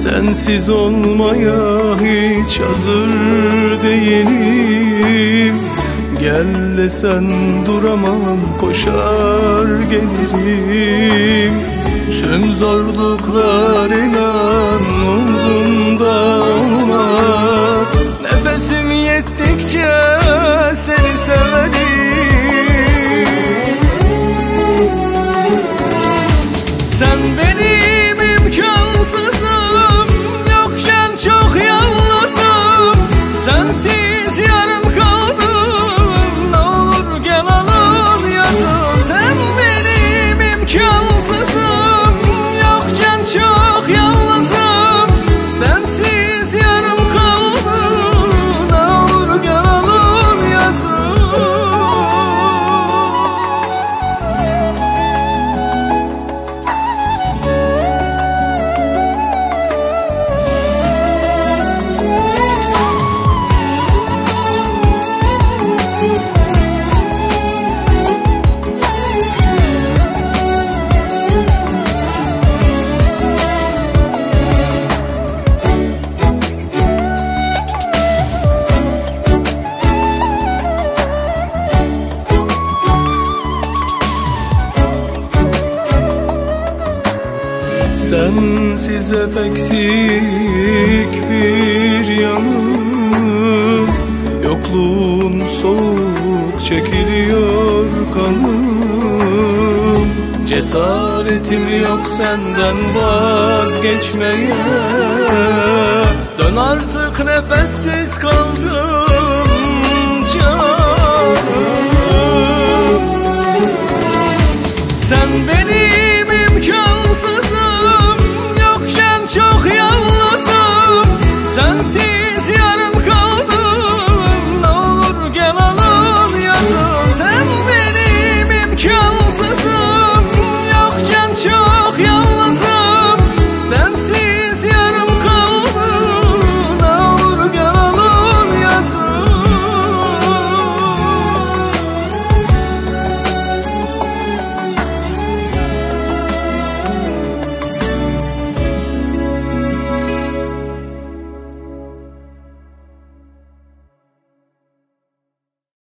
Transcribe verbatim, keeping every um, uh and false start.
Sensiz olmaya hiç hazır değilim. Gel desen duramam, koşar gelirim. Tüm zorluklar inan umrumda olmaz. Nefesim yettikçe seni severim. Sen benim imkansızım, yokken çok yalnızım. Sensiz yarım kaldım, ne olur gel alın yazım. Sen benim imkansızım, yokken çok yalnızım. Sensiz yarım kaldım, ne olur gel alın yazım. Sensiz hep eksik bir yanım. Yokluğun soğuk çekiliyor kanım. Cesaretim yok senden vazgeçmeye. Dön artık, nefessiz kaldım canım. Sen beni